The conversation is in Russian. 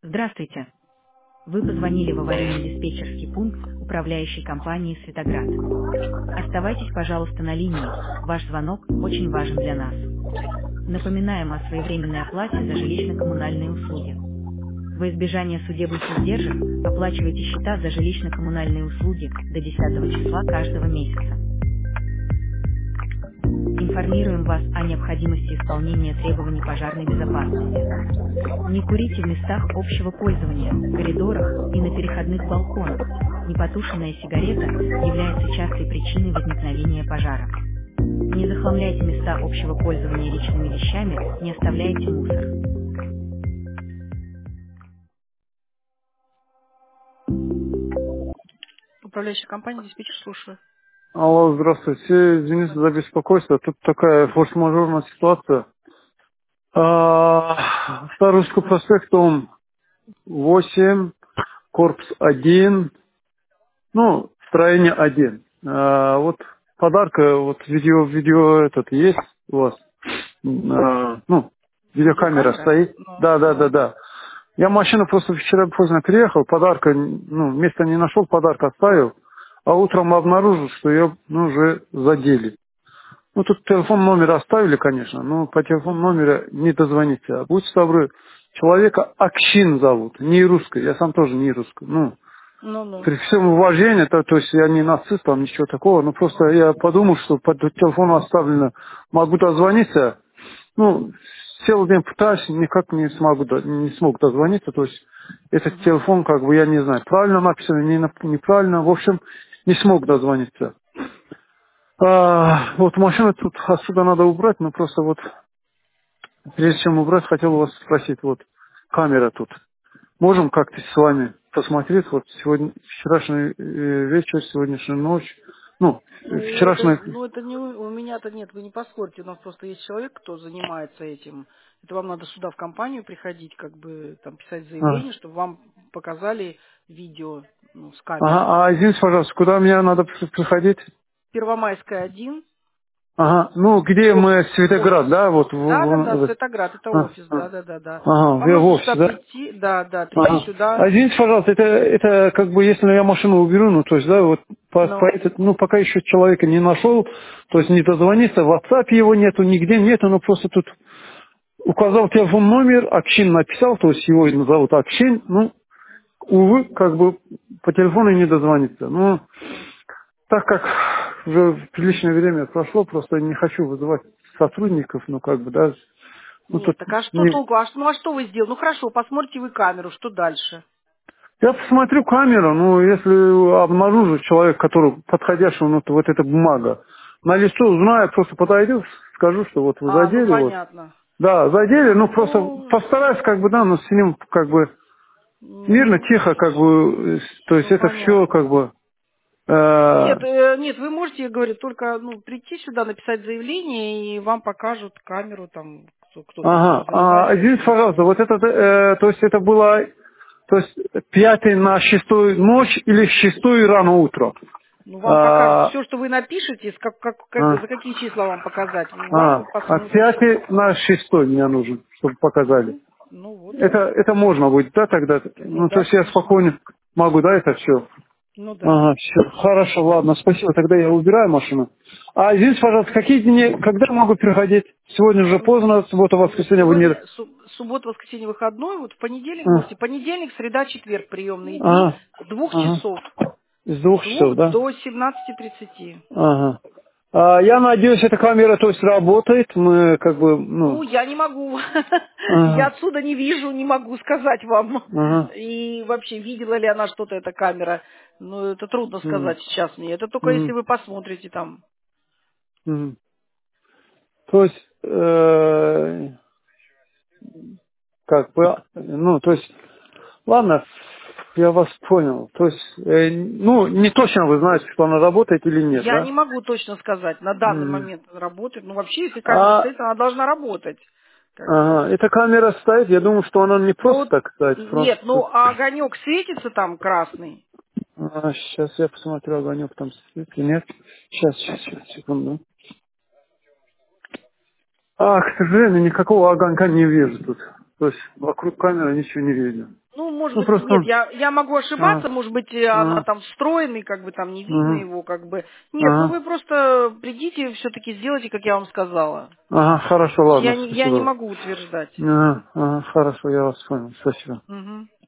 Здравствуйте. Вы позвонили в аварийно-диспетчерский пункт управляющей компании «Светоград». Оставайтесь, пожалуйста, на линии. Ваш звонок очень важен для нас. Напоминаем о своевременной оплате за жилищно-коммунальные услуги. Во избежание судебных издержек оплачивайте счета за жилищно-коммунальные услуги до 10 числа каждого месяца. Информируем вас о необходимости исполнения требований пожарной безопасности. Не курите в местах общего пользования, коридорах и на переходных балконах. Непотушенная сигарета является частой причиной возникновения пожара. Не захламляйте места общего пользования личными вещами, не оставляйте мусор. Управляющая компания диспетчер, слушаю. Алло, здравствуйте. Извините за беспокойство. Тут такая форс-мажорная ситуация. Старушка проспект, дом 8, корпус 1, ну, строение 1. Вот подарка, вот видео этот есть у вас? Ну, видеокамера Видеокамера? стоит. Да, да, да, Ну. да. Я машину просто вчера поздно приехал, подарка, ну, места не нашел, подарок оставил. А утром обнаружил, что ее уже задели. Ну, тут телефон номер оставили, конечно, но по телефону Угу. номера не дозвониться. А будьте добры, человека Акшин зовут, не русский, я сам тоже не русский. Ну, Ну-ну. при всем уважении, то есть я не нацист, там ничего такого, но просто я подумал, что по телефону оставлено, могу дозвониться. Ну, целый день пытаюсь, никак не смогу, не смог дозвониться, то есть этот Угу. телефон, как бы, я не знаю, правильно написано, неправильно, в общем, не смог дозвониться. Вот машину тут отсюда надо убрать, но просто вот, прежде чем убрать, хотел у вас спросить, вот, камера тут. Можем как-то с вами посмотреть, вот, сегодня, вчерашний вечер, сегодняшнюю ночь, ну, Ну, вчерашний... это не у меня-то нет, вы не поспорьте, у нас просто есть человек, кто занимается этим. Это вам надо сюда в компанию приходить, как бы там писать А, заявление, чтобы вам показали видео с камеры. ага, извините, пожалуйста, куда мне надо приходить? Первомайская 1, Ага, ну, где мы, офис. Светоград, да, вот, Да, Светоград, это офис, а, да. ага, Вам в нужно офисе, сюда да? прийти, да, прийти Ага. сюда, А извините, пожалуйста, это как бы, если я машину уберу, ну, то есть, да, вот, но ну, пока еще человека не нашел, то есть, не дозвониться, в WhatsApp его нету, нигде нету, ну, просто тут указал телефон номер, Акшин написал, то есть, его зовут Акшин, ну, увы, как бы, по телефону не дозвониться. Ну, так как уже приличное время прошло, просто не хочу вызывать сотрудников, ну, как бы, да, ну, нет, тут так а что не, толку, а что вы сделали? Ну хорошо, посмотрите вы камеру, что дальше? я посмотрю камеру, ну, если обнаружу человека, который подходящий, ну, вот эта бумага, на лицо узнаю, просто подойду, скажу, что вот вы Ну задели, вот. понятно. Да, задели, ну, просто Ну, постараюсь, как бы, да, ну, с ним, как бы, мирно, ну, тихо, как бы, то есть это все, как понятно. бы, Нет, нет, вы можете, я говорю, только прийти сюда, написать заявление, и вам покажут камеру, там, кто-то ага, извините, занимающийся. пожалуйста, вот это, то есть это было, то есть 5 на 6 ночь или 6 рано утро? Ну, вам покажут А, все, что вы напишете, а. за какие числа вам показать. Вам тут посмотрят. 5 на 6 мне нужен, чтобы показали. Ну вот. Это можно будет, да, тогда? Ну Ну, то да, есть я конечно. спокойно могу, да, это все? Ну да. Ага, все. Хорошо, ладно, спасибо. Тогда я убираю машину. А извините, пожалуйста, какие дни, когда могу приходить? Сегодня уже поздно, суббота, воскресенье, вы не... Сегодня суббота, воскресенье, выходной. Вот в понедельник А, можете. Понедельник, среда, четверг приемные дни ага, с 2 часов. ага. С С 2 часов, 2 да? до 17:30. Ага. Я надеюсь, эта камера, то есть, работает. Мы, как бы, Ну, ну... я не могу. Я Ага, отсюда не вижу, не могу сказать вам. ага. И вообще, видела ли она что-то, эта камера. Ну, это трудно М, сказать сейчас мне. Это только если м, вы посмотрите там. м. То есть, как бы, ну, то есть, ладно, я вас понял. То есть, ну, не точно вы знаете, что она работает или нет, Я не да? могу точно сказать, на данный М. момент она работает. Ну, вообще, если камера А, стоит, она должна работать. Как бы. ага, эта камера стоит, я думаю, что она не просто Ну, так стоит, просто нет, тут... ну, а огонек светится там красный. Сейчас я посмотрю, огонек там светит или нет. Сейчас, секунду. К сожалению, никакого огонька не вижу тут. То есть, вокруг камеры ничего не видно. Ну, может Ну, быть, просто... нет, я могу ошибаться, А, может быть, она а, там встроенный, как бы там не видно ага, его, как бы. Нет, ну ага, вы просто придите, все-таки сделайте, как я вам сказала. ага, хорошо, То есть ладно, я не спасибо. могу утверждать. Ага, ага, хорошо, я вас понял, спасибо. Мгм.